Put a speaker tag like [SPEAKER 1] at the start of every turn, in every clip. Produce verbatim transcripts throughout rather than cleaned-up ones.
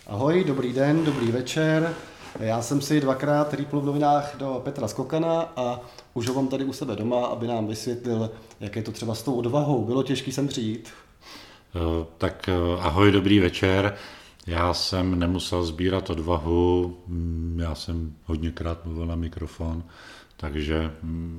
[SPEAKER 1] Ahoj, dobrý den, dobrý večer. Já jsem si dvakrát rýpl v novinách do Petra Skokana a už ho mám tady u sebe doma, aby nám vysvětlil, jak je to třeba s tou odvahou. Bylo těžký sem přijít?
[SPEAKER 2] Tak ahoj, dobrý večer. Já jsem nemusel sbírat odvahu, já jsem hodněkrát mluvil na mikrofon, takže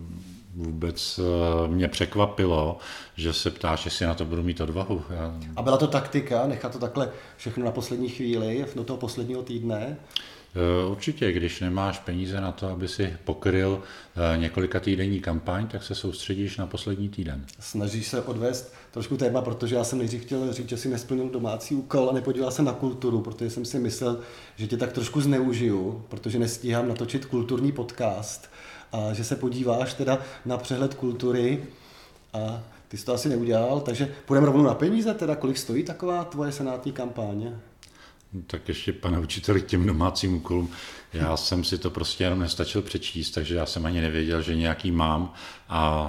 [SPEAKER 2] vůbec mě překvapilo, že se ptáš, jestli na to budu mít odvahu. Já...
[SPEAKER 1] A byla to taktika, nechat to takhle všechno na poslední chvíli, do toho posledního týdne?
[SPEAKER 2] Určitě, když nemáš peníze na to, aby si pokryl několika týdenní kampaň, tak se soustředíš na poslední týden.
[SPEAKER 1] Snažíš se odvést trošku téma, protože já jsem nejdřív chtěl říct, že si nesplnil domácí úkol a nepodíval jsem na kulturu, protože jsem si myslel, že tě tak trošku zneužiju, protože nestíhám natočit kulturní podcast a že se podíváš teda na přehled kultury a ty jsi to asi neudělal, takže půjdeme rovnou na peníze, teda kolik stojí taková tvoje senátní kampaň?
[SPEAKER 2] Tak ještě, pane učiteli, k těm domácím úkolům. Já jsem si to prostě jenom nestačil přečíst, takže já jsem ani nevěděl, že nějaký mám a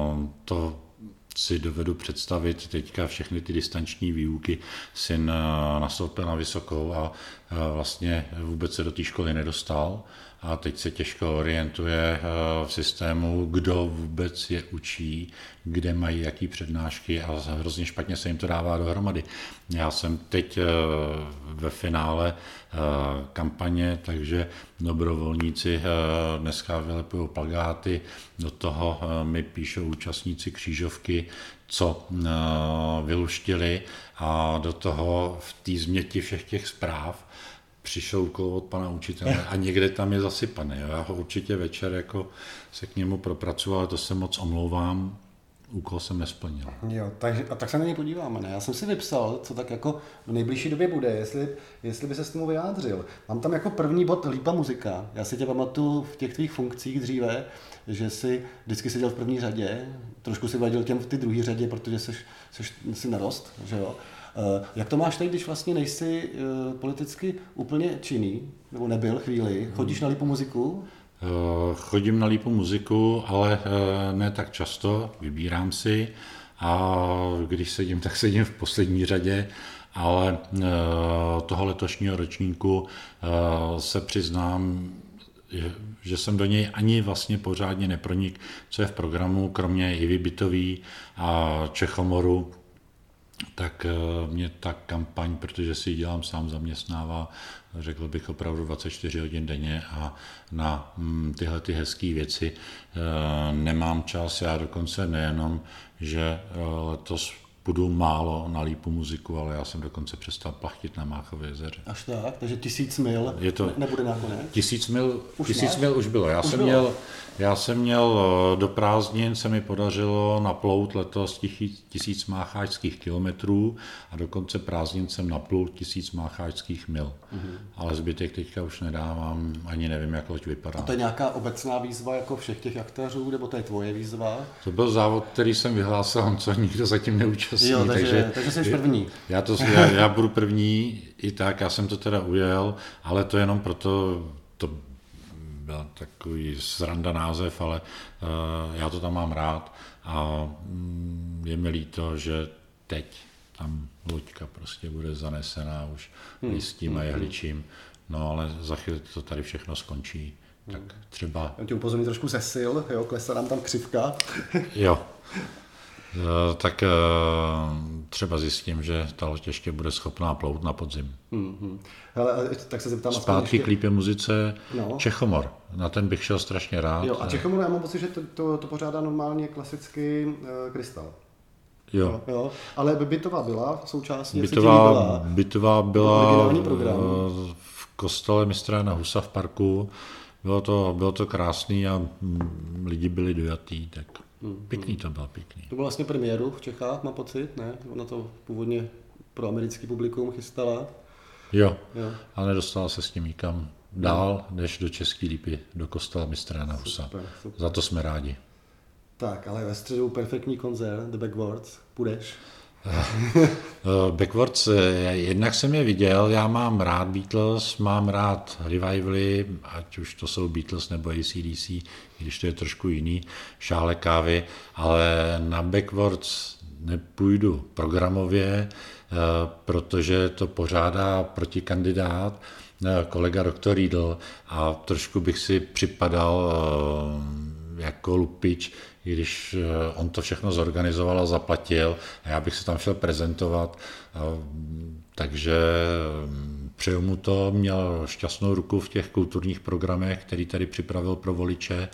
[SPEAKER 2] to si dovedu představit teďka všechny ty distanční výuky. Syn nastoupil na vysokou a vlastně vůbec se do té školy nedostal a teď se těžko orientuje v systému, kdo vůbec je učí, kde mají jaký přednášky a hrozně špatně se jim to dává dohromady. Já jsem teď ve finále kampaně, takže dobrovolníci dneska vylepují plakáty, do toho mi píšou účastníci křížovky, co vyluštili a do toho v té změti všech těch zpráv přišel úkol od pana učitele a někde tam je zasypaný. Já ho určitě večer jako se k němu propracoval, ale to se moc omlouvám, úkol jsem nesplnil.
[SPEAKER 1] Jo, takže, a tak se na něj podíváme, ne? Já jsem si vypsal, co tak jako v nejbližší době bude, jestli, jestli by se s tomu vyjádřil. Mám tam jako první bod lípa muzika. Já si tě pamatuju v těch tvých funkcích dříve, že jsi vždycky seděl v první řadě, trošku si vadil těm v ty druhé řadě, protože jsi, jsi, jsi narost, že jo? Jak to máš teď, když vlastně nejsi politicky úplně činný, nebo nebyl chvíli? Chodíš na lípu muziku?
[SPEAKER 2] Chodím na lípu muziku, ale ne tak často, vybírám si a když sedím, tak sedím v poslední řadě, ale toho letošního ročníku se přiznám, že jsem do něj ani vlastně pořádně nepronik, co je v programu, kromě Ivy Bytový a Čechomoru, tak mě ta kampaň, protože si ji dělám sám, zaměstnává, řekl bych opravdu dvacet čtyři hodin denně a na tyhle ty hezké věci nemám čas. Já dokonce nejenom, že letos budu málo na lípu muziku, ale já jsem dokonce přestal plachtit na Máchově jezeře.
[SPEAKER 1] Až tak? Takže tisíc mil je to, nebude nakonec?
[SPEAKER 2] Tisíc mil
[SPEAKER 1] už,
[SPEAKER 2] tisíc mil už bylo. Já
[SPEAKER 1] už
[SPEAKER 2] jsem
[SPEAKER 1] bylo.
[SPEAKER 2] měl, já jsem měl do prázdnin, se mi podařilo naplout letos tisíc mácháčských kilometrů a dokonce prázdnin jsem naplul tisíc mácháčských mil. Mm-hmm. Ale zbytek teďka už nedávám, ani nevím, jak loď vypadá.
[SPEAKER 1] A to je nějaká obecná výzva jako všech těch aktéřů, nebo to je tvoje výzva?
[SPEAKER 2] To byl závod, který jsem vyhlásil, co nikdo zatím neúčastní.
[SPEAKER 1] Jo, takže, takže, takže jsi první.
[SPEAKER 2] Já, to, já, já budu první i tak, já jsem to teda ujel, ale to jenom proto, to byl takový sranda název, ale uh, já to tam mám rád a um, je mi líto, že teď tam loďka prostě bude zanesená už hmm. listím a jehličím, no ale za chvíli to tady všechno skončí, tak třeba...
[SPEAKER 1] Já tě upozorním trošku ze sil, jo, klesá nám tam křivka.
[SPEAKER 2] Jo. Tak třeba zjistím, že ta loď ještě bude schopná plout na podzim.
[SPEAKER 1] Mm-hmm. Hele, tak se zeptám...
[SPEAKER 2] Zpátky k lípě muzice,
[SPEAKER 1] no.
[SPEAKER 2] Čechomor, na ten bych šel strašně rád.
[SPEAKER 1] Jo, a Čechomor, já mám pocit, že to, to, to pořádá normálně klasicky uh, Krystal.
[SPEAKER 2] Jo.
[SPEAKER 1] Jo, jo. Ale Bytová byla součástí,
[SPEAKER 2] Bytová byla, Bytová byla
[SPEAKER 1] program.
[SPEAKER 2] v kostele mistra Jana Husa v parku. Bylo to, bylo to krásný a lidi byli dojatý, tak pěkný to bylo, pěkný.
[SPEAKER 1] To bylo vlastně premiéru v Čechách, mám pocit, ne? Ona to původně pro americký publikum chystala.
[SPEAKER 2] Jo, jo. Ale nedostala se s tím nikam dál, než do České Lípy, do kostela mistra Jana Husa. Super, super. Za to jsme rádi.
[SPEAKER 1] Tak, ale ve středu perfektní koncert, The Backwards, půjdeš?
[SPEAKER 2] Backwards, jednak jsem je viděl, já mám rád Beatles, mám rád revivaly, ať už to jsou Beatles nebo A C D C, když to je trošku jiný, šále kávy, ale na Backwards nepůjdu programově, protože to pořádá protikandidát, kolega doktor Riedl, a trošku bych si připadal jako lupič, když on to všechno zorganizoval a zaplatil a já bych se tam šel prezentovat, takže přeju mu to, měl šťastnou ruku v těch kulturních programech, který tady připravil pro voliče,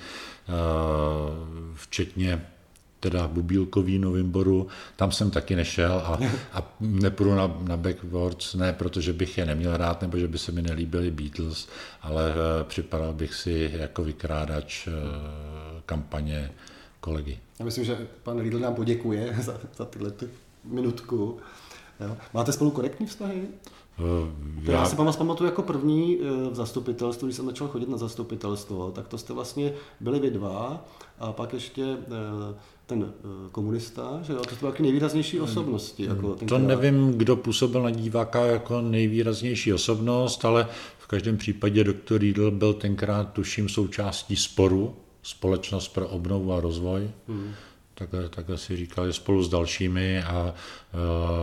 [SPEAKER 2] včetně teda Bubílkový Novimboru, tam jsem taky nešel a, a nepůjdu na, na Backwards, ne protože bych je neměl rád, nebo že by se mi nelíbili Beatles, ale připadal bych si jako vykrádač kampaně kolegy.
[SPEAKER 1] Já myslím, že pan Riedl nám poděkuje za, za tyhle ty minutku. Jo. Máte spolu korektní vztahy? Já... já si pamatuju jako první v zastupitelstvu, když jsem začal chodit na zastupitelstvo, tak to jste vlastně byli vy dva a pak ještě ten komunista, že jo, to byly taky nejvýraznější osobnosti. Jako
[SPEAKER 2] to nevím, kdo působil na diváka jako nejvýraznější osobnost, ale v každém případě doktor Riedl byl tenkrát, tuším, součástí Sporu, Společnost pro obnovu a rozvoj. Hmm. Takhle, takhle si říkali spolu s dalšími a uh,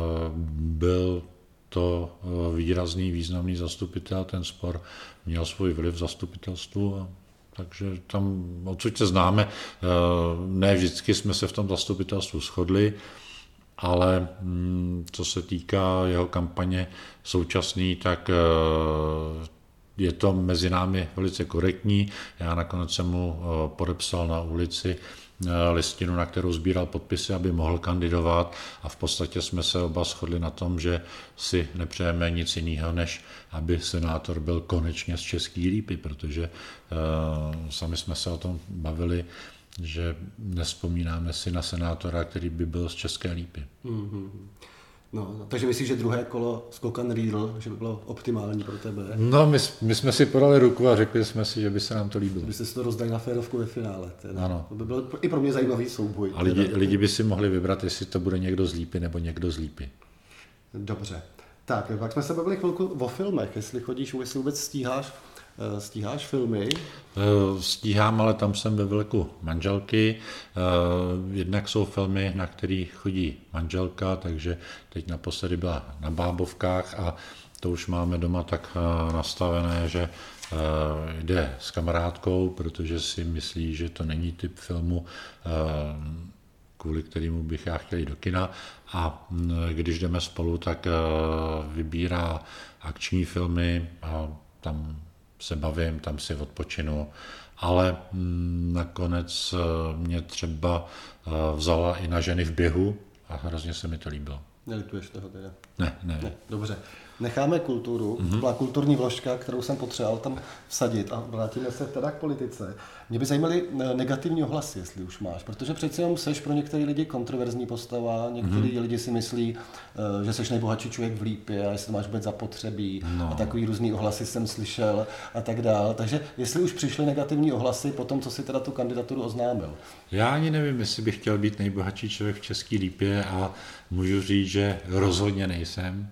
[SPEAKER 2] byl to výrazný, významný zastupitel, ten Spor měl svůj vliv v zastupitelstvu, a takže tam odsud se známe. Ne vždycky jsme se v tom zastupitelstvu shodli, ale co se týká jeho kampaně současný, tak je to mezi námi velice korektní. Já nakonec jsem mu podepsal na ulici listinu, na kterou sbíral podpisy, aby mohl kandidovat, a v podstatě jsme se oba shodli na tom, že si nepřejeme nic jiného, než aby senátor byl konečně z České Lípy, protože uh, sami jsme se o tom bavili, že nevzpomínáme si na senátora, který by byl z České Lípy. Mm-hmm.
[SPEAKER 1] No, takže myslíš, že druhé kolo Skokan Riedl, že by bylo optimální pro tebe?
[SPEAKER 2] No, my, my jsme si podali ruku a řekli jsme si, že by se nám to líbilo.
[SPEAKER 1] Byste si to rozdali na férovku ve finále. Teda.
[SPEAKER 2] Ano.
[SPEAKER 1] To by byl i pro mě zajímavý souboj.
[SPEAKER 2] A lidi, lidi by si mohli vybrat, jestli to bude někdo z Lípy nebo někdo z Lípy.
[SPEAKER 1] Dobře. Tak, pak jsme se bavili chvilku o filmech, jestli chodíš, jestli vůbec stíháš, stíháš filmy.
[SPEAKER 2] Stíhám, ale tam jsem ve vleku manželky. Jednak jsou filmy, na který chodí manželka, takže teď naposledy byla na Bábovkách a to už máme doma tak nastavené, že jde s kamarádkou, protože si myslí, že to není typ filmu, kvůli kterému bych já chtěl jít do kina, a když jdeme spolu, tak vybírá akční filmy a tam se bavím, tam si odpočinu, ale nakonec mě třeba vzala i na Ženy v běhu a hrozně se mi to líbilo.
[SPEAKER 1] Nelituješ toho teda?
[SPEAKER 2] Ne, ne.
[SPEAKER 1] ne dobře. Necháme kulturu, mm-hmm. to byla kulturní vložka, kterou jsem potřeboval tam vsadit, a vrátíme se teda k politice. Mě by zajímaly negativní ohlasy, jestli už máš, protože přece jenom seš pro některé lidi kontroverzní postava, některý mm-hmm. lidi si myslí, že seš nejbohatší člověk v Lípě a jestli to máš vůbec zapotřebí, no. A takový různý ohlasy jsem slyšel a tak dál. Takže jestli už přišly negativní ohlasy po tom, co si teda tu kandidaturu oznámil.
[SPEAKER 2] Já ani nevím, jestli bych chtěl být nejbohatší člověk v České Lípě, a můžu říct, že rozhodně nejsem.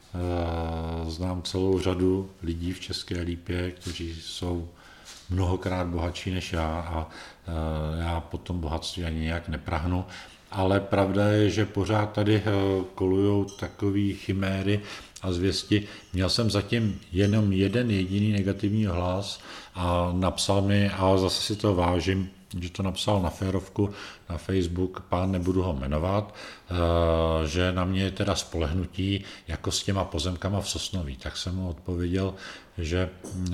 [SPEAKER 2] Znám celou řadu lidí v České Lípě, kteří jsou mnohokrát bohatší než já, a já po tom bohatství ani nějak neprahnu. Ale pravda je, že pořád tady kolujou takový chiméry a zvěsti. Měl jsem zatím jenom jeden jediný negativní hlas a napsal mi, a zase si to vážím, že to napsal na férovku, na Facebook, pán, nebudu ho jmenovat, že na mě je teda spolehnutí jako s těma pozemkama v Sosnoví. Tak jsem mu odpověděl, že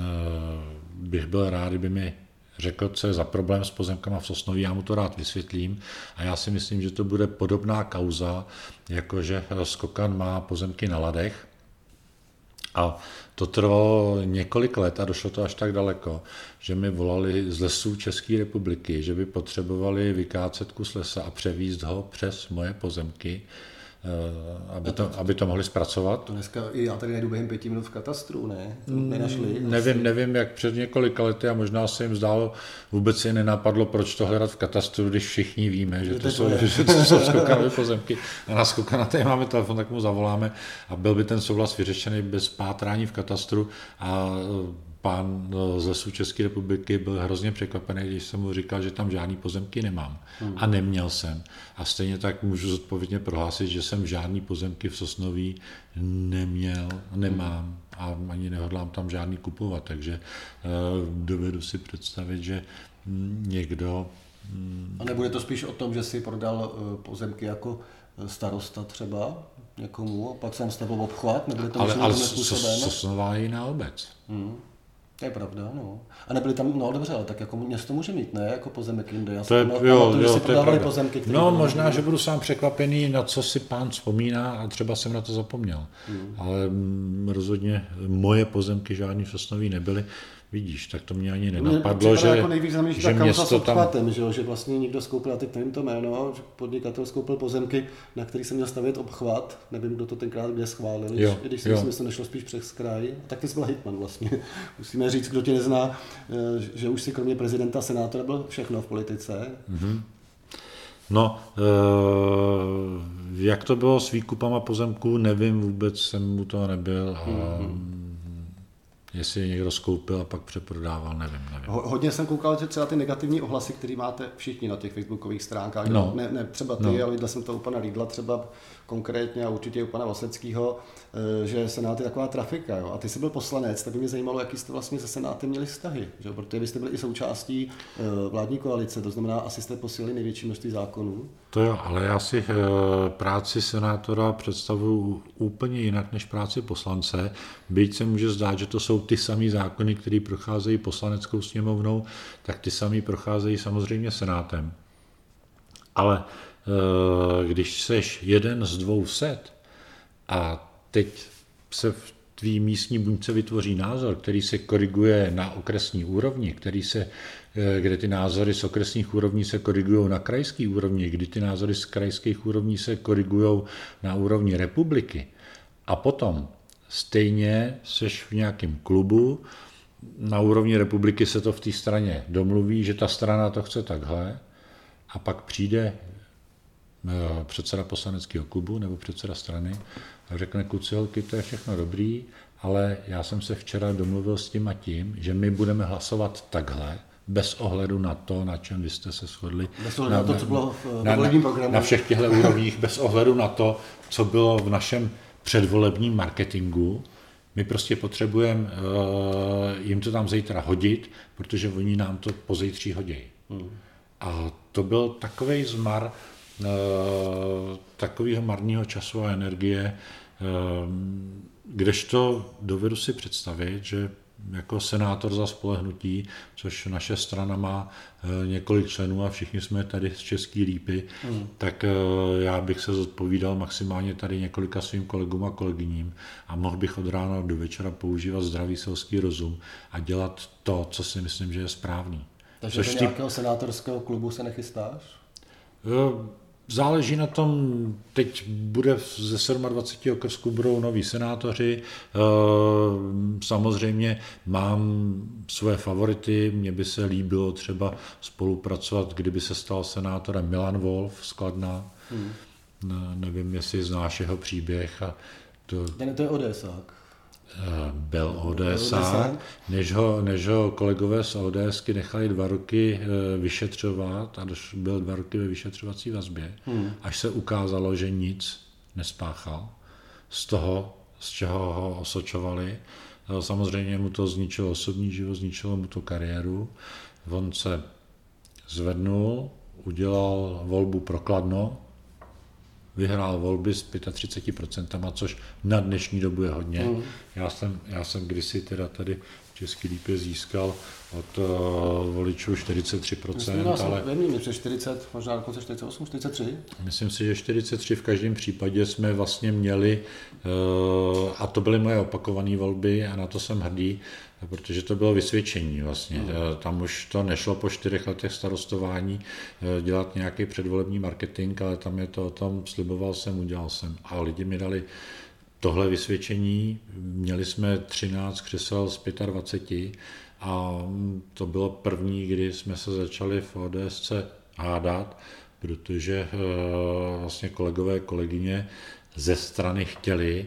[SPEAKER 2] bych byl rád, kdyby mi řekl, co je za problém s pozemkama v Sosnoví, já mu to rád vysvětlím, a já si myslím, že to bude podobná kauza, jakože Skokan má pozemky na Ladech. A to trvalo několik let a došlo to až tak daleko, že mi volali z lesů České republiky, že by potřebovali vykácet kus lesa a převízt ho přes moje pozemky, aby to, aby to mohli zpracovat.
[SPEAKER 1] To dneska i já tady najdu během pěti minut v katastru, ne? To nenašli.
[SPEAKER 2] Nevím, asi. nevím, jak před několika lety, a možná se jim zdálo, vůbec si nenapadlo, proč to hledat v katastru, když všichni víme, že to, to, jsou, že to jsou skokanové pozemky. A na Skokana tady máme telefon, tak mu zavoláme a byl by ten souhlas vyřešený bez pátrání v katastru, a pán z Lesů České republiky byl hrozně překvapený, když jsem mu říkal, že tam žádný pozemky nemám. Hmm. A neměl jsem. A stejně tak můžu zodpovědně prohlásit, že jsem žádný pozemky v Sosnoví neměl, nemám a ani nehodlám tam žádný kupovat. Takže uh, dovedu si představit, že někdo...
[SPEAKER 1] Um... A nebude to spíš o tom, že si prodal uh, pozemky jako starosta třeba někomu, a pak jsem s tebou obchvat, nebude to
[SPEAKER 2] ale, ale Sosnová je jiná obec.
[SPEAKER 1] Hmm. To je pravda, no. A nebyly tam, no dobře, ale tak jako město může mít, ne, jako pozemek jinde. Já
[SPEAKER 2] to je,
[SPEAKER 1] pamatuju,
[SPEAKER 2] jo,
[SPEAKER 1] že
[SPEAKER 2] jo,
[SPEAKER 1] si
[SPEAKER 2] to je pravda.
[SPEAKER 1] Pozemky,
[SPEAKER 2] no možná, byly... že budu sám překvapený, na co si pán vzpomíná a třeba jsem na to zapomněl. Hmm. Ale m, rozhodně moje pozemky žádný v Sosnoví nebyly. Vidíš, tak to mě ani nenapadlo, že,
[SPEAKER 1] jako nejvýznamnější
[SPEAKER 2] že město tam...
[SPEAKER 1] obchvatem, že, že vlastně někdo skoupil, a teď nevím to jméno, že podnikatel skoupil pozemky, na který se měl stavět obchvat, nevím, kdo to tenkrát kde schválil, jo, když si myslím, že to nešlo spíš přes kraj, tak ty jsi byl hejtman vlastně. Musíme říct, kdo tě nezná, že už si kromě prezidenta, senátora byl všechno v politice. Mm-hmm.
[SPEAKER 2] No, e, jak to bylo s výkupama pozemků, nevím, vůbec jsem u toho nebyl a mm-hmm. Jestli je někdo skoupil a pak přeprodával, nevím, nevím.
[SPEAKER 1] Hodně jsem koukal, že třeba ty negativní ohlasy, které máte všichni na těch facebookových stránkách, no. ne, ne třeba ty, no. ale viděl jsem to u pana Riedla třeba konkrétně a určitě u pana Vaseckého, že Senát je taková trafika. Jo? A ty jsi byl poslanec, tak by mě zajímalo, jaký jste vlastně se Senátem měli vztahy. Že? Protože byste byli i součástí vládní koalice, to znamená, asi jste posílili největší množství zákonů.
[SPEAKER 2] To jo, ale já si práci senátora představuji úplně jinak než práci poslance, byť se může zdát, že to jsou ty samé zákony, které procházejí poslaneckou sněmovnou, tak ty samé procházejí samozřejmě senátem. Ale když seš jeden z dvou set a teď se v tvý místní buňce vytvoří názor, který se koriguje na okresní úrovni, který se, kde ty názory z okresních úrovní se korigují na krajské úrovni, kdy ty názory z krajských úrovní se korigují na úrovni republiky a potom stejně seš v nějakém klubu, na úrovni republiky se to v té straně domluví, že ta strana to chce takhle a pak přijde předseda poslaneckého klubu nebo předseda strany a řekne, kluci, holky, to je všechno dobrý, ale já jsem se včera domluvil s tím a tím, že my budeme hlasovat takhle, bez ohledu na to, na čem vy jste se shodli.
[SPEAKER 1] Bez ohledu na, na to, co bylo v
[SPEAKER 2] na,
[SPEAKER 1] volebním programu.
[SPEAKER 2] Na všech těchto úrovních, bez ohledu na to, co bylo v našem předvolebním marketingu. My prostě potřebujeme uh, jim to tam zítra hodit, protože oni nám to pozítří hodí. Hmm. A to byl takovej zmar, uh, takového marného času a energie, uh, kdežto dovedu si představit, že jako senátor za spolehnutí, což naše strana má e, několik členů a všichni jsme tady z České Lípy, mm. tak e, já bych se zodpovídal maximálně tady několika svým kolegům a kolegyním a mohl bych od rána do večera používat zdravý selský rozum a dělat to, co si myslím, že je správný.
[SPEAKER 1] Takže což do nějakého ty... senátorského klubu se nechystáš?
[SPEAKER 2] E, Záleží na tom, teď bude ze dvaceti sedmi okrsků budou noví senátoři, samozřejmě mám své favority, mně by se líbilo třeba spolupracovat, kdyby se stal senátorem Milan Wolf z Kladna, hmm. nevím, jestli znáš jeho příběh. A to...
[SPEAKER 1] Ten to je ODSák.
[SPEAKER 2] Byl ODSák, než ho, než ho kolegové z ODSky nechali dva roky vyšetřovat a byl dva roky ve vyšetřovací vazbě, hmm. až se ukázalo, že nic nespáchal z toho, z čeho ho osočovali. Samozřejmě mu to zničilo osobní život, zničilo mu to kariéru. On se zvednul, udělal volbu pro Kladno, vyhrál volby s třicet pět procent, což na dnešní dobu je hodně. Mm. Já jsem, já jsem kdysi teda tady v České Lípě získal od uh, voličů čtyřicet tři procent.
[SPEAKER 1] Myslím,
[SPEAKER 2] ale
[SPEAKER 1] nevím, přes čtyřicet, možná dokonce čtyřicet osm, čtyřicet tři.
[SPEAKER 2] Myslím si, že čtyřicet tři v každém případě jsme vlastně měli, uh, a to byly moje opakované volby a na to jsem hrdý, protože to bylo vysvědčení vlastně. Mm. Tam už to nešlo po čtyřech letech starostování dělat nějaký předvolební marketing, ale tam je to o tom, sliboval jsem, udělal jsem. A lidi mi dali tohle vysvědčení, měli jsme třináct křesel z dvaceti pěti a to bylo první, kdy jsme se začali v ODSce hádat, protože vlastně kolegové, kolegyně ze strany chtěli,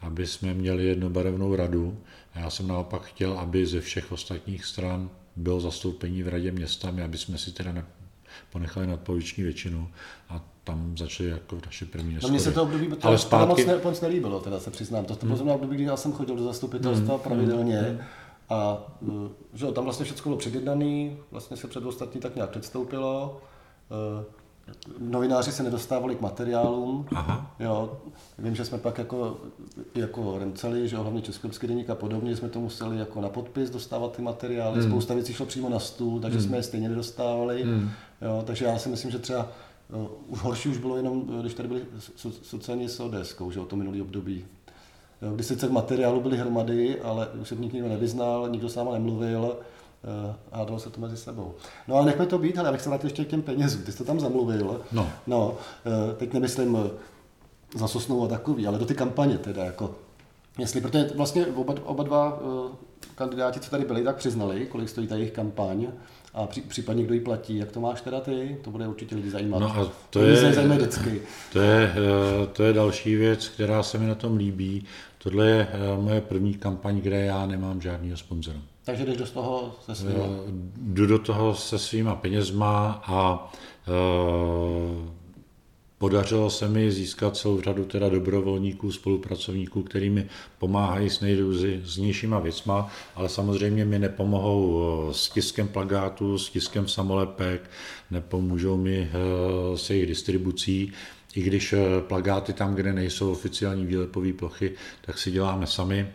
[SPEAKER 2] aby jsme měli jednobarevnou radu. A já jsem naopak chtěl, aby ze všech ostatních stran bylo zastoupení v radě města, aby jsme si teda ponechali nadpoloviční většinu a tam začaly jako naše první neshody.
[SPEAKER 1] No mně se to období to ale zpátky... moc, ne, moc nelíbilo, teda se přiznám. To, to bylo hmm. období, kdy já jsem chodil do zastupitelstva hmm. pravidelně hmm. a že tam vlastně všechno bylo předjednaný, vlastně se před ostatní tak nějak předstoupilo. Novináři se nedostávali k materiálům. Aha. Jo, vím, že jsme pak jako, jako Remceli, že hlavně Českolepský deník a podobně, jsme to museli jako na podpis dostávat ty materiály. Hmm. Spousta věcí šlo přímo na stůl, takže hmm. jsme je stejně nedostávali. Hmm. Jo, takže já si myslím, že třeba uh, už horší už bylo jenom, když tady byli sociální s ODSkou, že o to minulý období. Jo, kdy sice v materiálu byly hromady, ale už se v nich nikdo nevyznal, nikdo s náma nemluvil. A hádalo se to mezi sebou. No ale nechme to být, ale já bych se vrátil ještě k těm penězům. Ty jsi to tam zamluvil. No. no teď nemyslím za Sosnou a takový, ale do ty kampaně teda jako. Jestli, protože vlastně oba, oba dva kandidáti, co tady byli, tak přiznali, kolik stojí ta jejich kampaň a při, případně kdo ji platí. Jak to máš teda ty? To bude určitě lidi zajímat.
[SPEAKER 2] No a to,
[SPEAKER 1] to
[SPEAKER 2] je,
[SPEAKER 1] zajímá vždycky.
[SPEAKER 2] To je, to je další věc, která se mi na tom líbí. Tohle je moje první kampaň, kde já nemám žádného sponzora.
[SPEAKER 1] Takže jdeš do toho se svýma?
[SPEAKER 2] Jdu do toho se svýma penězma a e, podařilo se mi získat celou řadu teda dobrovolníků, spolupracovníků, který mi pomáhají s nejrůznějšíma věcma, ale samozřejmě mi nepomohou s tiskem plakátů, s tiskem samolepek, nepomůžou mi e, s jejich distribucí. I když plakáty tam, kde nejsou oficiální výlepové plochy, tak si děláme sami,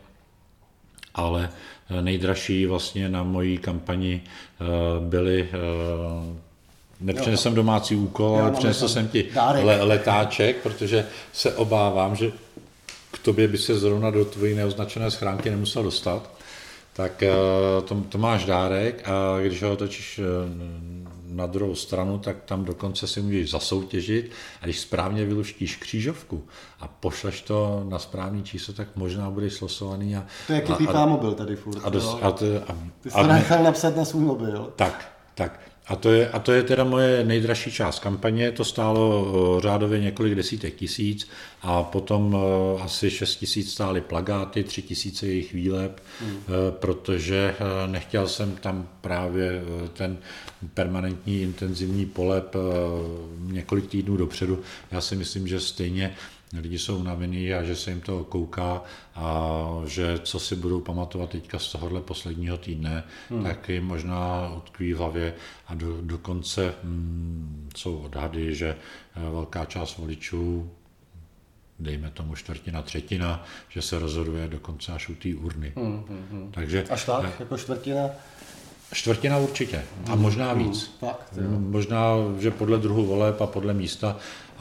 [SPEAKER 2] ale nejdražší vlastně na mojí kampani byly, nepřinesl jsem domácí úkol, ale přinesl jsem ti le, letáček, protože se obávám, že k tobě by se zrovna do tvojí neoznačené schránky nemusel dostat. Tak to, to máš dárek a když ho otočíš na druhou stranu, tak tam dokonce si můžeš zasoutěžit a když správně vyluštíš křížovku a pošleš to na správný číslo, tak možná budeš slosovaný. A,
[SPEAKER 1] to je jaký pípá mobil tady furt.
[SPEAKER 2] A dos, a to, a,
[SPEAKER 1] Ty jsi to nechal napsat na svůj mobil.
[SPEAKER 2] Tak, tak. A to, je, a to je teda moje nejdražší část kampaně, to stálo řádově několik desítek tisíc a potom asi šest tisíc stály plakáty, tři tisíce jejich výlep, hmm. protože nechtěl jsem tam právě ten permanentní intenzivní polep několik týdnů dopředu. Já si myslím, že stejně lidi jsou unavený a že se jim to kouká a že co si budou pamatovat teďka z tohohle posledního týdne, hmm. tak jim možná utkví v hlavě a do, dokonce hm, jsou odhady, že velká část voličů, dejme tomu čtvrtina, třetina, že se rozhoduje dokonce až u té urny. Hmm, hmm, hmm. Takže,
[SPEAKER 1] až tak, eh, jako čtvrtina?
[SPEAKER 2] Čtvrtina určitě a možná víc.
[SPEAKER 1] Hmm, fakt,
[SPEAKER 2] možná, že podle druhu voleb a podle místa,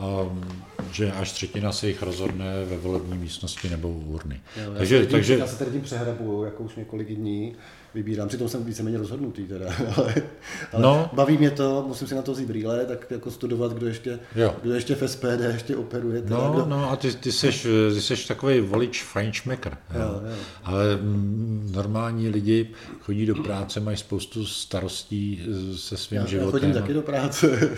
[SPEAKER 2] že až třetina se jich rozhodne ve volební místnosti nebo u urny.
[SPEAKER 1] Jo, takže, já, se takže... já se tady tím přehrabuju, jako už několik dní vybírám, přitom jsem víceméně rozhodnutý teda, ale, ale no. baví mě to, musím si na to vzít brýle, tak jako studovat, kdo ještě, kdo ještě v S P D ještě operuje. Teda,
[SPEAKER 2] no,
[SPEAKER 1] kdo...
[SPEAKER 2] no a ty, ty, seš, ty seš takový volič Frenchmaker, jo. Jo, jo. Ale mm, normální lidi chodí do práce, mají spoustu starostí se svým
[SPEAKER 1] já,
[SPEAKER 2] životem.
[SPEAKER 1] Já chodím taky do práce.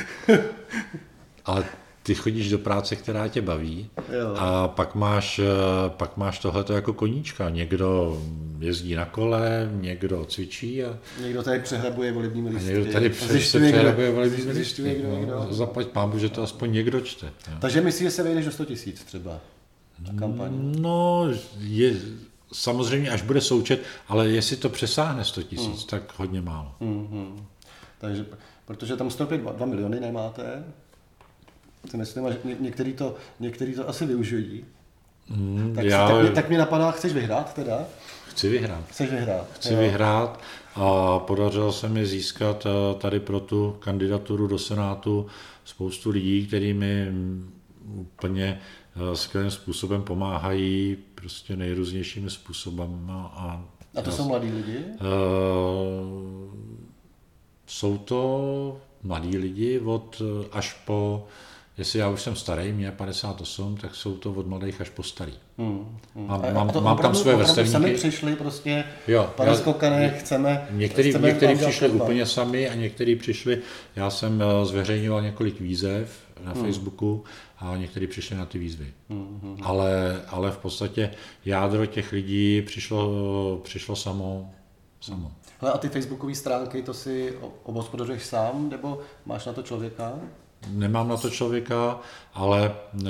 [SPEAKER 2] Ale ty chodíš do práce, která tě baví, jo. A pak máš, pak máš tohleto jako koníčka. Někdo jezdí na kole, někdo cvičí a...
[SPEAKER 1] Někdo tady přehrabuje volebními lístky.
[SPEAKER 2] Někdo tady se přehrabuje volebními lístky. No, zaplať pámbu, že to aspoň někdo čte. Jo.
[SPEAKER 1] Takže myslíš, že se vejdeš do sto tisíc třeba na kampaň?
[SPEAKER 2] No, je, samozřejmě, až bude součet, ale jestli to přesáhne sto tisíc, hmm. tak hodně málo.
[SPEAKER 1] Hmm. Takže, protože tam sto pět, dva miliony nemáte, si myslím, že některý to, některý to asi využijí. Mm, tak, já... tak, mě, tak mě napadá, chceš vyhrát teda?
[SPEAKER 2] Chci vyhrát.
[SPEAKER 1] Chceš vyhrát.
[SPEAKER 2] Chci
[SPEAKER 1] jo.
[SPEAKER 2] vyhrát a podařilo se mi získat tady pro tu kandidaturu do Senátu spoustu lidí, kteří mi úplně skvělým způsobem pomáhají, prostě nejrůznějšími způsoby. A,
[SPEAKER 1] a to já, jsou mladí lidi?
[SPEAKER 2] Uh, jsou to mladí lidi od až po jestli já už jsem starý, mě je padesát osm, tak jsou to od mladých až po starý.
[SPEAKER 1] Hmm, hmm.
[SPEAKER 2] Mám,
[SPEAKER 1] A
[SPEAKER 2] mám,
[SPEAKER 1] to
[SPEAKER 2] mám tam svoje vrstevníky.
[SPEAKER 1] Sami přišli prostě,
[SPEAKER 2] jo,
[SPEAKER 1] pane Skokane, chceme...
[SPEAKER 2] Některý,
[SPEAKER 1] chceme
[SPEAKER 2] některý
[SPEAKER 1] vám
[SPEAKER 2] přišli
[SPEAKER 1] dělat
[SPEAKER 2] úplně sami a některý přišli, já jsem zveřejňoval několik výzev na hmm. Facebooku a některý přišli na ty výzvy. Hmm, hmm. Ale, ale v podstatě jádro těch lidí přišlo, přišlo samo. samo.
[SPEAKER 1] Hele, a ty facebookové stránky, to si obhospodařuješ sám, nebo máš na to člověka?
[SPEAKER 2] Nemám na to člověka, ale e,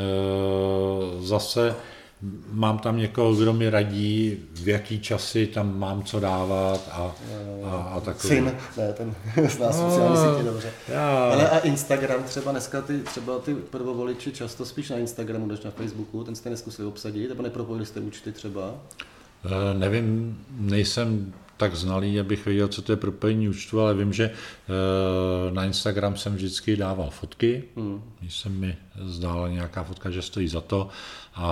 [SPEAKER 2] zase mám tam někoho, kdo mi radí, v jaký časy tam mám co dávat a, a, a takový.
[SPEAKER 1] Syn, ne, ten zná no, sociální sítě dobře.
[SPEAKER 2] Já.
[SPEAKER 1] Ale a Instagram třeba dneska, ty, třeba ty prvovoliči často spíš na Instagramu než na Facebooku, ten jste neskusili obsadit, nebo nepropojili jste účty třeba?
[SPEAKER 2] E, nevím, nejsem tak znalý, abych věděl, co to je propojení účtu, ale vím, že e, na Instagram jsem vždycky dával fotky, hmm. když se mi zdála nějaká fotka, že stojí za to a,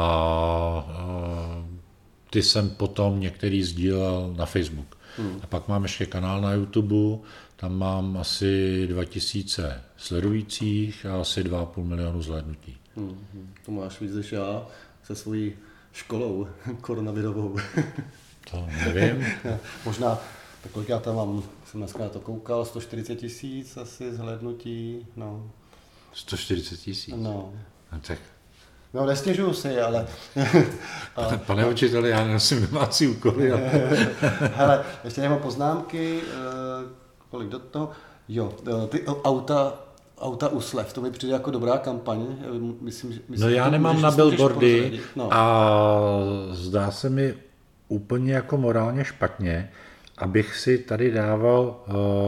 [SPEAKER 2] a ty jsem potom některý sdílel na Facebook. Hmm. A pak mám ještě kanál na YouTube, tam mám asi dva tisíce sledujících a asi dva a půl milionu zhlédnutí.
[SPEAKER 1] Hmm. To máš víc než já se svojí školou koronavirovou.
[SPEAKER 2] To nevím.
[SPEAKER 1] Možná, tak kolik já tam mám, jsem dneska na to koukal, sto čtyřicet tisíc asi zhlédnutí, no.
[SPEAKER 2] sto čtyřicet tisíc?
[SPEAKER 1] No.
[SPEAKER 2] No tak.
[SPEAKER 1] No, nestěžuju si, ale...
[SPEAKER 2] a, Pane no. učiteli, já nenosím domácí úkoly. Ale...
[SPEAKER 1] Hele, ještě nemám poznámky, kolik do toho, jo, ty auta, auta u slev, to mi přijde jako dobrá kampaň, myslím, že... Myslím,
[SPEAKER 2] no já nemám
[SPEAKER 1] můžeš,
[SPEAKER 2] na billboardy
[SPEAKER 1] no.
[SPEAKER 2] a zdá se mi úplně jako morálně špatně, abych si tady dával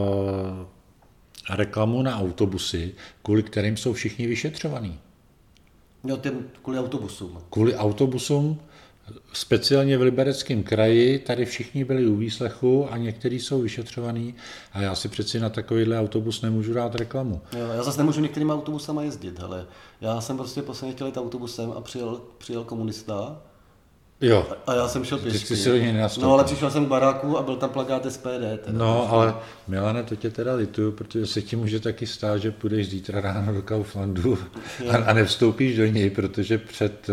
[SPEAKER 2] uh, reklamu na autobusy, kvůli kterým jsou všichni vyšetřovaní.
[SPEAKER 1] Jo, těm, kvůli autobusům.
[SPEAKER 2] Kvůli autobusům, speciálně v Libereckém kraji, tady všichni byli u výslechu a někteří jsou vyšetřovaní a já si přeci na takovýhle autobus nemůžu dát reklamu.
[SPEAKER 1] Jo, já zase nemůžu některýma autobusama jezdit, hele. Já jsem prostě posledně chtěl jít autobusem a přijel, přijel komunista.
[SPEAKER 2] Jo.
[SPEAKER 1] A já jsem šel pěšky.
[SPEAKER 2] No,
[SPEAKER 1] ale přišel jsem k baráku a byl tam plakát S P D. Teda,
[SPEAKER 2] no, takže... ale Milane, to tě teda lituju, protože se ti může taky stát, že půjdeš zítra ráno do Kauflandu a, a nevstoupíš do něj, protože před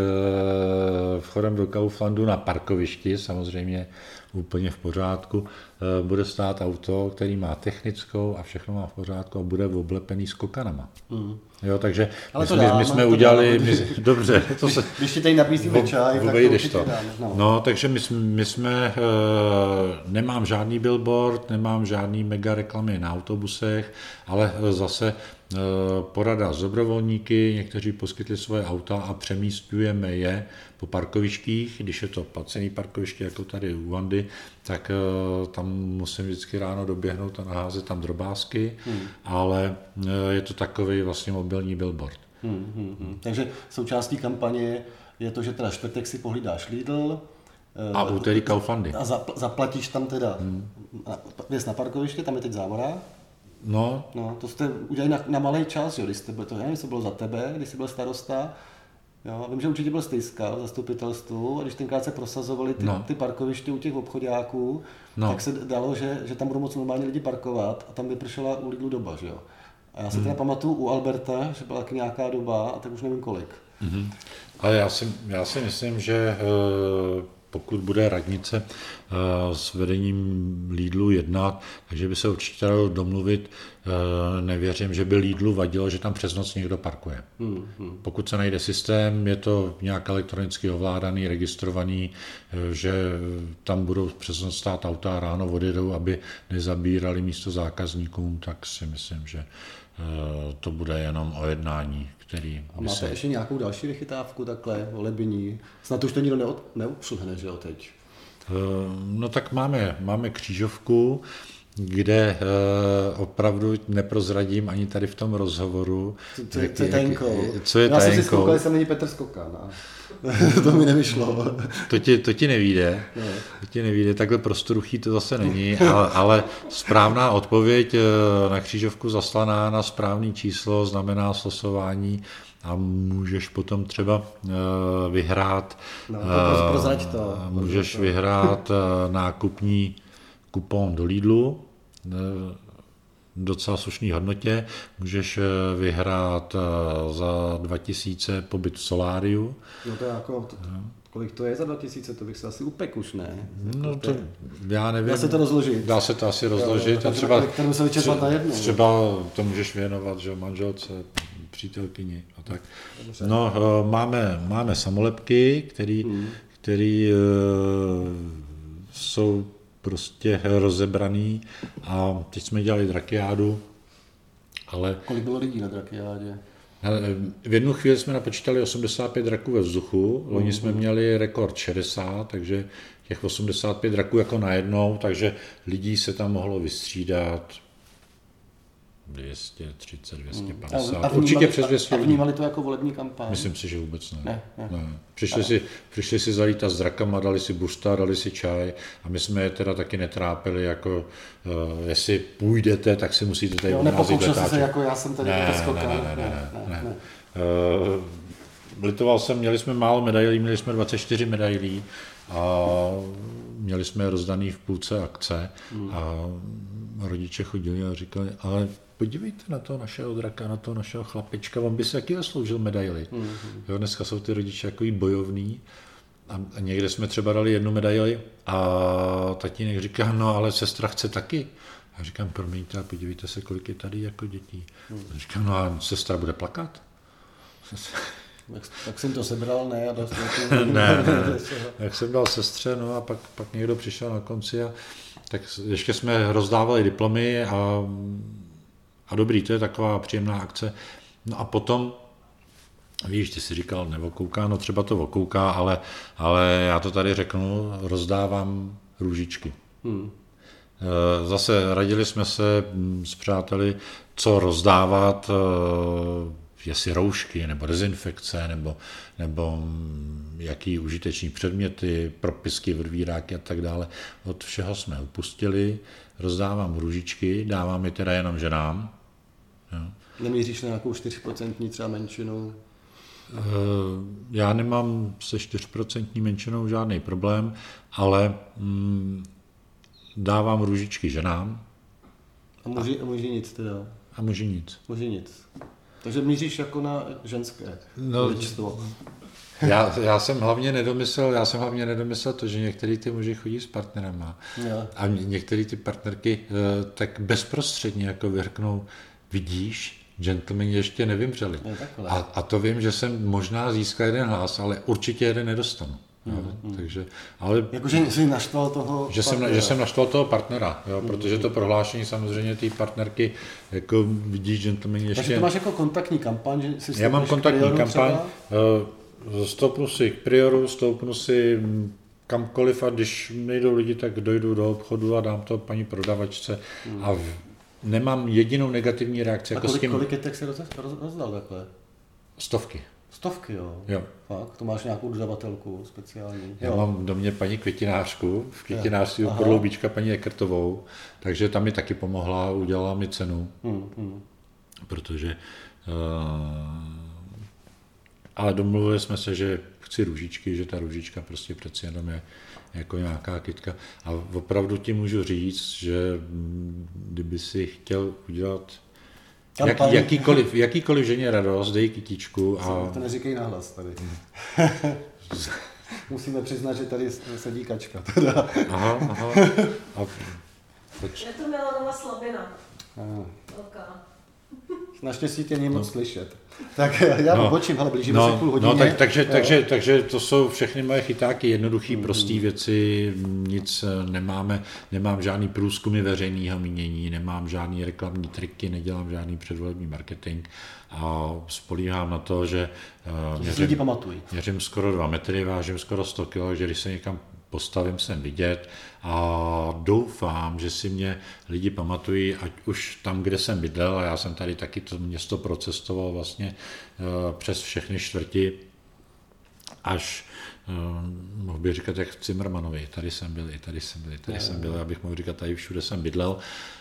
[SPEAKER 2] uh, vchodem do Kauflandu na parkovišti, samozřejmě úplně v pořádku, uh, bude stát auto, který má technickou a všechno má v pořádku a bude oblepený skokanama. Mm. Jo, takže my, to dám, my jsme to udělali, my, dobře, to se,
[SPEAKER 1] když ti tady nabízíme čaj, tak
[SPEAKER 2] to, to. Dám, no. no, takže my, my jsme, uh, nemám žádný billboard, nemám žádný mega reklamy na autobusech, ale zase uh, porada s dobrovolníky, někteří poskytli svoje auta a přemístujeme je po parkovištích, když je to placený parkoviště, jako tady u Vandy, tak uh, tam musím vždycky ráno doběhnout a naházet tam drobásky, hmm. ale uh, je to takový vlastně mobilní billboard.
[SPEAKER 1] Hmm, hmm, hmm. Takže součástí kampaně je to, že teda čtvrtek si pohlídáš Lidl,
[SPEAKER 2] a úterý Kauflandy.
[SPEAKER 1] A zaplatíš tam teda hmm. věc na parkoviště, tam je teď závora.
[SPEAKER 2] No.
[SPEAKER 1] No, to jste udělali na, na malý čas, jo, když jste byl, to nevím, jestli bylo za tebe, když jsi byl starosta. Jo, vím, že určitě byl stejska v zastupitelstvu a když tenkrát se prosazovali ty, no. ty parkoviště u těch obchodáků, no. tak se dalo, že, že tam budou moc normálně lidi parkovat a tam vypršela u Lidlu doba, že jo. A já si hmm. teda pamatuju u Alberta, že byla taky nějaká doba a tak už nevím kolik.
[SPEAKER 2] Hmm. Ale já si, já si myslím, že uh... pokud bude radnice uh, s vedením Lidlu jednat, takže by se určitě dalo domluvit. Uh, nevěřím, že by Lidlu vadilo, že tam přes noc někdo parkuje. Hmm, hmm. Pokud se najde systém, je to nějak elektronicky ovládaný, registrovaný, uh, že tam budou přes noc stát auta a ráno odjedou, aby nezabírali místo zákazníkům, tak si myslím, že uh, to bude jenom o jednání. Který
[SPEAKER 1] a máte se... ještě nějakou další vychytávku takhle, volební? Snad už to nikdo neod, neupšlhne, že jo, teď?
[SPEAKER 2] No tak máme, máme křížovku, kde uh, opravdu neprozradím ani tady v tom rozhovoru.
[SPEAKER 1] Co, co, jak, co je tajenkou?
[SPEAKER 2] Co je
[SPEAKER 1] Já
[SPEAKER 2] tajenkou?
[SPEAKER 1] jsem si zkoukal, jsem není Petr Skokan. A... to mi nevyšlo.
[SPEAKER 2] To ti, to ti nevíde. No. To ti nevíde, takhle prostoruchý to zase není, ale, ale správná odpověď na křížovku zaslaná na správný číslo znamená slosování a můžeš potom třeba uh, vyhrát
[SPEAKER 1] no, to prozrať to.
[SPEAKER 2] Můžeš to. vyhrát uh, nákupní kupon do Lidlu. docela slušné hodnotě. Můžeš vyhrát za dva tisíce pobyt v soláriu.
[SPEAKER 1] No to je jako, to, kolik to je za dva tisíce, to bych se asi upek už, ne?
[SPEAKER 2] No to, já nevím.
[SPEAKER 1] Dá se to rozložit.
[SPEAKER 2] Dá se to asi rozložit.
[SPEAKER 1] Jo,
[SPEAKER 2] a třeba,
[SPEAKER 1] třeba, třeba,
[SPEAKER 2] třeba to můžeš věnovat, že manželce, přítelkyni a tak. No, máme, máme samolepky, který, hmm. který uh, jsou prostě rozebraný a teď jsme dělali drakiádu, ale...
[SPEAKER 1] Kolik bylo lidí na drakiádě?
[SPEAKER 2] V jednu chvíli jsme napočítali osmdesát pět draků ve vzduchu, loni jsme měli rekord šedesát, takže těch osmdesát pět draků jako najednou, takže lidí se tam mohlo vystřídat dvě stě třicet, dvě stě padesát, a, a vnímali, určitě přes dvě stě
[SPEAKER 1] lidí. A vnímali to jako volební kampaň?
[SPEAKER 2] Myslím si, že vůbec ne.
[SPEAKER 1] ne, ne.
[SPEAKER 2] ne. Přišli, si, přišli si zalítat s drakama, dali si busta, dali si čaj a my jsme je teda taky netrápili, jako uh, jestli půjdete, tak si musíte tady
[SPEAKER 1] vymázit letáček. Se jako já jsem tady
[SPEAKER 2] ne,
[SPEAKER 1] skokal.
[SPEAKER 2] Ne, ne, ne, ne, ne, ne, ne. Uh, litoval jsem, měli jsme málo medailí, měli jsme dvacet čtyři medailí a měli jsme je rozdaný v půlce akce hmm. a rodiče chodili a říkali, ale podívejte na toho našeho draka, na toho našeho chlapečka, on by se taky zasloužil medaili. Mm-hmm. Jo, dneska jsou ty rodiče jako bojovní a, a někde jsme třeba dali jednu medaili a tatínek říká, no ale sestra chce taky. A říkám, promiňte, podívejte se, kolik je tady jako dětí. Mm. A říkám, no a sestra bude plakat?
[SPEAKER 1] Tak, tak jsem to sebral, ne? A dost
[SPEAKER 2] ne, ne, ne. Jak jsem dal sestře, no a pak, pak někdo přišel na konci a tak ještě jsme rozdávali diplomy a A dobrý, to je taková příjemná akce. No a potom, víš, ty jsi říkal, nevokouká, no třeba to okouká, ale, ale já to tady řeknu, rozdávám růžičky. Hmm. Zase radili jsme se s přáteli, co rozdávat, jestli roušky, nebo dezinfekce, nebo, nebo jaký užiteční předměty, propisky, vrvíráky a tak dále. Od všeho jsme upustili, rozdávám růžičky, dávám je teda jenom ženám. Jo.
[SPEAKER 1] Nemíříš na nějakou čtyři procenta třeba menšinu?
[SPEAKER 2] Já nemám se čtyři procenta menšinou žádný problém, ale mm, dávám růžičky ženám.
[SPEAKER 1] A muži, a muži nic teda?
[SPEAKER 2] A muži nic.
[SPEAKER 1] Muži nic. Takže míříš jako na ženské no,
[SPEAKER 2] já, já jsem hlavně nedomyslel, já jsem hlavně nedomyslel to, že některý ty muži chodí s partnerama ja. A některé ty partnerky tak bezprostředně jako vyhrknou, vidíš, gentlemani ještě nevymřeli. A, a to vím, že jsem možná získal jeden hlas, ale určitě jeden nedostanu. Jo, mm, takže, ale,
[SPEAKER 1] jakože jsi naštval toho
[SPEAKER 2] že jsem, že jsem naštval toho partnera, jo, mm, protože to prohlášení samozřejmě té partnerky, jako vidíš, gentlemani ještě...
[SPEAKER 1] Takže to máš jako kontaktní kampaň? Že jsi
[SPEAKER 2] já mám kontaktní kampaň, třeba? Stoupnu si k Prioru, stoupnu si kamkoliv a když nejdou lidi, tak dojdu do obchodu a dám to paní prodavačce mm. a v, nemám jedinou negativní reakci.
[SPEAKER 1] A
[SPEAKER 2] jako
[SPEAKER 1] kolik,
[SPEAKER 2] s tím...
[SPEAKER 1] kolik je tak se rozdal takhle?
[SPEAKER 2] Stovky.
[SPEAKER 1] Stovky, jo?
[SPEAKER 2] Jo.
[SPEAKER 1] Fakt? To máš nějakou dodavatelku speciální?
[SPEAKER 2] Já jo. mám do mě paní květinářku, v květinářství u Podloubíčka paní Ekertovou, takže tam mi taky pomohla, udělala mi cenu, hmm, hmm. protože... Uh, ale domluvili jsme se, že chci růžičky, že ta růžička prostě přeci jenom je jako nějaká kytka. A opravdu ti můžu říct, že kdyby si chtěl udělat Jak, jakýkoliv, jakýkoliv ženě radost, dej kytičku. A...
[SPEAKER 1] To neříkej nahlas tady. Musíme přiznat, že tady sedí kačka. Teda.
[SPEAKER 2] Aha, aha. A...
[SPEAKER 3] Je to Milanova slabina. Velká.
[SPEAKER 1] Naštěstí tě není moc no. slyšet. Tak já no. pobočím, ale blížíme
[SPEAKER 2] no,
[SPEAKER 1] se půl hodině.
[SPEAKER 2] No, tak, takže, takže, takže to jsou všechny moje chytáky, jednoduché, mm. prosté věci, nic nemáme, nemám žádný průzkumy veřejného mínění, nemám žádný reklamní triky, nedělám žádný předvolební marketing a spolíhám na to, že uh, měřím,
[SPEAKER 1] lidi pamatují.
[SPEAKER 2] Měřím skoro dva metry, vážím skoro sto kilo, že když se někam postavím, jsem vidět a doufám, že si mě lidi pamatují, ať už tam, kde jsem bydlel, a já jsem tady taky to město procestoval vlastně uh, přes všechny čtvrti až mohl bych říkat jak v Cimrmanovi, tady jsem byl, i tady jsem byl, i tady je, jsem byl, je. Abych mohl říkat, tady všude jsem bydlel.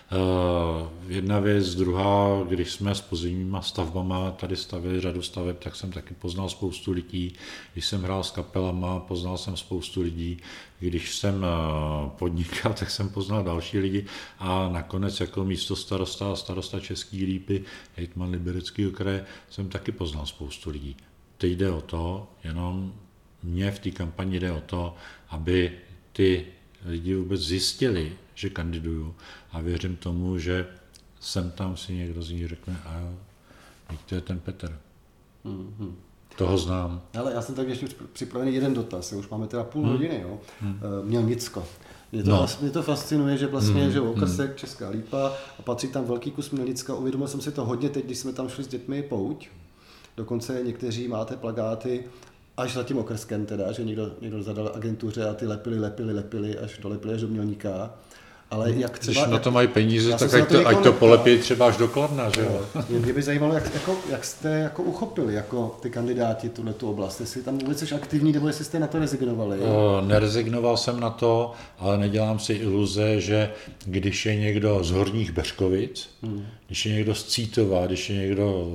[SPEAKER 2] Jedna věc, druhá, když jsme s pozemníma stavbama tady stavili řadu staveb, tak jsem taky poznal spoustu lidí. Když jsem hrál s kapelama, poznal jsem spoustu lidí. Když jsem podnikal, tak jsem poznal další lidi a nakonec jako místo starosta, starosta Český Lípy, hejtman Libereckého kraje, jsem taky poznal spoustu lidí. Teď jde o to, jenom mně v té kampani jde o to, aby ty lidi vůbec zjistili, že kandiduju a věřím tomu, že sem tam si někdo z nich řekne, a jo, to je ten Petr. Mm-hmm. Toho znám.
[SPEAKER 1] Ale já jsem tak ještě připravený jeden dotaz, už máme teda půl hmm. hodiny, jo. Hmm. Mělnicko. Mě to, no. mě to fascinuje, že vlastně hmm. že okrsek Česká Lípa a patří tam velký kus Mělnicka. Uvědomil jsem si to hodně teď, když jsme tam šli s dětmi pouť. Dokonce někteří máte plakáty až za tím okrskem teda, že někdo, někdo zadal agentuře a ty lepili, lepili, lepili, až dolepili až do Mělníka. Ale jak třeba,
[SPEAKER 2] když na to mají peníze, tak ať to, ať to polepí třeba až do Kladna, že jo?
[SPEAKER 1] Mě by zajímalo, jak, jako, jak jste jako uchopili jako ty kandidáti tuhletu oblast, jestli tam vůbec jsi aktivní, nebo jestli jste na to rezignovali?
[SPEAKER 2] O, nerezignoval jsem na to, ale nedělám si iluze, že když je někdo z Horních Beřkovic, hmm. když je někdo z Cítova, když je někdo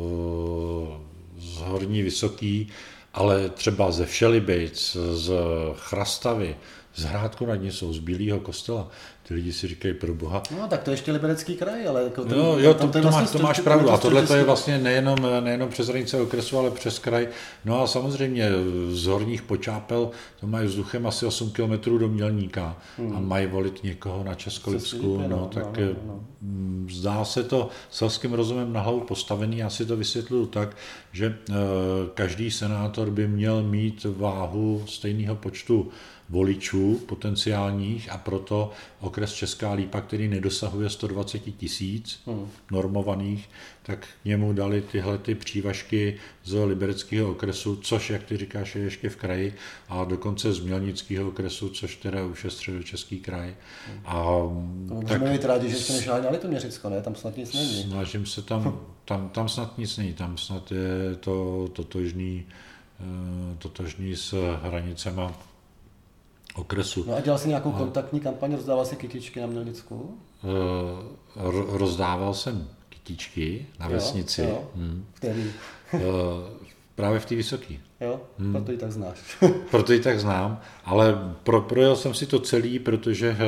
[SPEAKER 2] z Horní Vysoký, ale třeba ze Všelibic, z Chrastavy, z Hrádku nad Nisou, z Bílého Kostela. Ty lidi si říkají pro boha.
[SPEAKER 1] No tak to je ještě Liberecký kraj, ale jako
[SPEAKER 2] ten, no, jo, to, to, vlastně máš, to máš pravdu. A tohle to je vlastně nejenom, nejenom přes hranice okresu, ale přes kraj. No a samozřejmě z Horních Počápel to mají vzduchem asi osm kilometrů do Mělníka hmm. a mají volit někoho na Českolipsku. No, no, tak no, no, no. Zdá se to selským rozumem na hlavu postavený. Já si to vysvětluju tak, že uh, každý senátor by měl mít váhu stejného počtu voličů potenciálních a proto okres Česká Lípa, který nedosahuje sto dvacet tisíc hmm. normovaných, tak k němu dali tyhle ty přívažky z Libereckého okresu, což, jak ty říkáš, je ještě v kraji, a dokonce z Mělnického okresu, což teda už je Středočeský kraj. A
[SPEAKER 1] to můžeme být rádi, že ještě nešáhli na Litoměřicko, ne? Tam snad nic není.
[SPEAKER 2] Snažím se tam, tam, tam snad nic není, tam snad je to totožný, totožný s hranicema okresu.
[SPEAKER 1] No a dělal jsi nějakou kontaktní kampaň, rozdával jsi kytičky na Mělnicku?
[SPEAKER 2] Uh, rozdával jsem kytičky na jo, vesnici.
[SPEAKER 1] Jo. Hmm. Který?
[SPEAKER 2] Uh, právě v té Vysoké.
[SPEAKER 1] Jo, hmm. proto ji tak znáš.
[SPEAKER 2] Proto ji tak znám, ale pro, projel jsem si to celý, protože uh,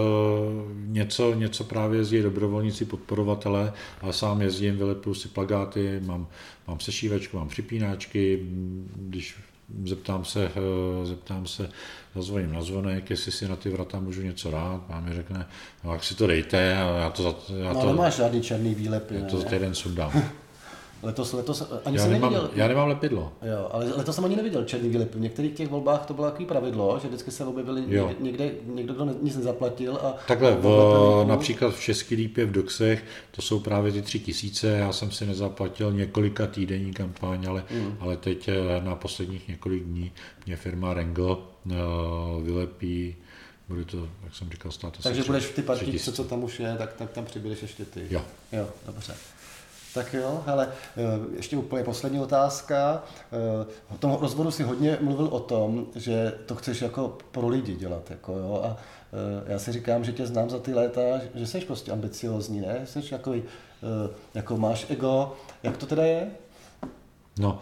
[SPEAKER 2] něco, něco právě jezdí dobrovolníci, podporovatelé, ale sám jezdím, vylepuju si plakáty, mám, mám sešívačku, mám připínáčky, když Zeptám se, zeptám se, zazvoním na zvonek, jestli si na ty vrata můžu něco dát, a mi řekne, no jak si to dejte, a já to za já
[SPEAKER 1] no,
[SPEAKER 2] to...
[SPEAKER 1] nemáš žádný černý výlepy,
[SPEAKER 2] já to za týden sundám.
[SPEAKER 1] Letos, letos ani
[SPEAKER 2] já
[SPEAKER 1] jsem
[SPEAKER 2] nemám,
[SPEAKER 1] neviděl.
[SPEAKER 2] Já nemám lepidlo.
[SPEAKER 1] Jo, ale letos jsem ani neviděl černý výlepy. V některých těch volbách to bylo takový pravidlo, že vždycky se objevili někde, někdo, kdo nic nezaplatil. A
[SPEAKER 2] takhle, v, například v České Lípě v Doxech, to jsou právě ty tři tisíce, já jsem si nezaplatil několika týdenní kampaň, ale, mm. ale teď na posledních několik dní mě firma Rengel uh, vylepí. Bude to, jak jsem říkal, stát asi.
[SPEAKER 1] Takže budeš v ty partičce, co tam už je, tak, tak tam přibydeš ještě ty.
[SPEAKER 2] Jo.
[SPEAKER 1] Jo, dobře. Tak jo, hele, ještě úplně poslední otázka. V tom rozhovoru si hodně mluvil o tom, že to chceš jako pro lidi dělat, jako jo, a já si říkám, že tě znám za ty léta, že jsi prostě ambiciózní, ne? Jsi jako, jako máš ego, jak to teda je?
[SPEAKER 2] No,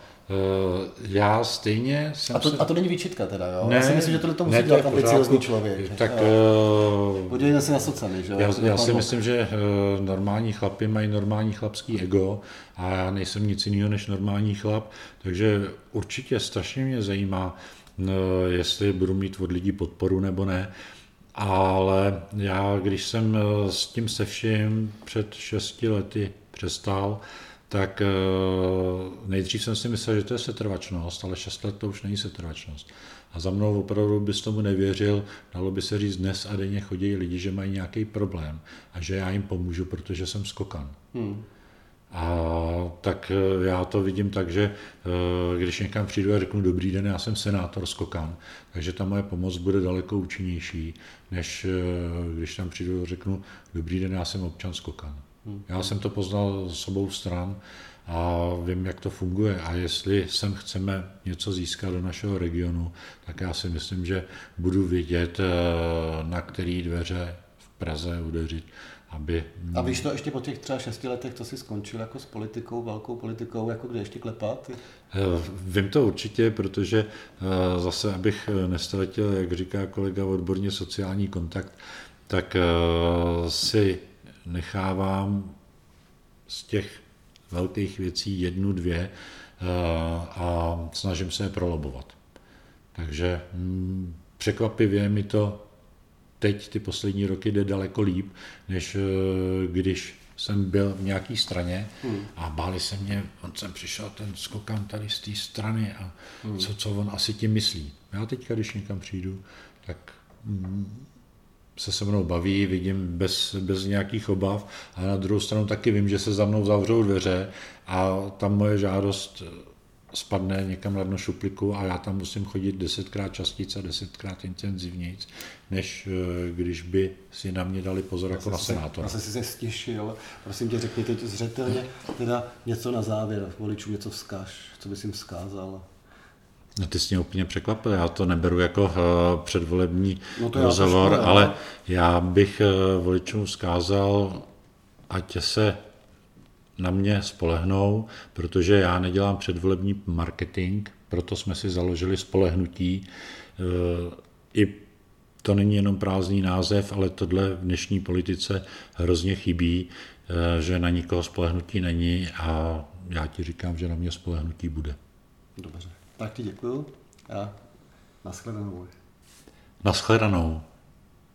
[SPEAKER 2] já stejně jsem
[SPEAKER 1] a to,
[SPEAKER 2] se...
[SPEAKER 1] a to není výčitka teda, jo?
[SPEAKER 2] Ne,
[SPEAKER 1] já si myslím, že tohle to musí
[SPEAKER 2] ne,
[SPEAKER 1] dělat ambiciózní člověk.
[SPEAKER 2] Tak,
[SPEAKER 1] uh, podívejme se na socany, že jo?
[SPEAKER 2] Já, já si myslím, že uh, normální chlapi mají normální chlapský ego a já nejsem nic jiného než normální chlap, takže určitě strašně mě zajímá, uh, jestli budu mít od lidí podporu nebo ne, ale já, když jsem uh, s tím se vším před šesti lety přestal, tak nejdřív jsem si myslel, že to je setrvačnost, ale šest let to už není setrvačnost. A za mnou opravdu bys tomu nevěřil, dalo by se říct, dnes a denně chodí lidi, že mají nějaký problém a že já jim pomůžu, protože jsem skokan. Hmm. A tak já to vidím tak, že když někam přijdu a řeknu dobrý den, já jsem senátor skokan, takže ta moje pomoc bude daleko účinnější, než když tam přijdu a řeknu dobrý den, já jsem občan skokan. Já jsem to poznal z obou stran a vím, jak to funguje. A jestli sem chceme něco získat do našeho regionu, tak já si myslím, že budu vědět, na který dveře v Praze udeřit. Aby...
[SPEAKER 1] A víš to ještě po těch třeba šesti letech, co jsi skončil jako s politikou, velkou politikou, jako kde ještě klepat?
[SPEAKER 2] Vím to určitě, protože zase, abych neztratil, jak říká kolega odborně, sociální kontakt, tak si nechávám z těch velkých věcí jednu, dvě a snažím se je prolobovat. Takže překvapivě mi to teď ty poslední roky jde daleko líp, než když jsem byl v nějaké straně hmm. a báli se mě, on sem přišel ten skokan tady z té strany a hmm. co, co on asi tím myslí. Já teďka, když někam přijdu, tak mm, se se mnou baví, vidím bez, bez nějakých obav a na druhou stranu taky vím, že se za mnou zavřou dveře a tam moje žádost spadne někam na dno šuplíku a já tam musím chodit desetkrát častěji a desetkrát intenzivnějc, než když by si na mě dali pozor jako na senátora.
[SPEAKER 1] Zase si se stěšil. Prosím tě, řekni teď zřetelně teda něco na závěr. Voličům něco vzkaž, co bys jim vzkázal.
[SPEAKER 2] No ty jsi mě úplně překvapil, já to neberu jako uh, předvolební no rozhovor, já ale ne. já bych uh, voličům vzkázal, ať se na mě spolehnou, protože já nedělám předvolební marketing, proto jsme si založili Spolehnutí. I to není jenom prázdný název, ale tohle v dnešní politice hrozně chybí, že na nikoho spolehnutí není a já ti říkám, že na mě spolehnutí bude.
[SPEAKER 1] Dobře, tak ti děkuju a nashledanou.
[SPEAKER 2] Nashledanou.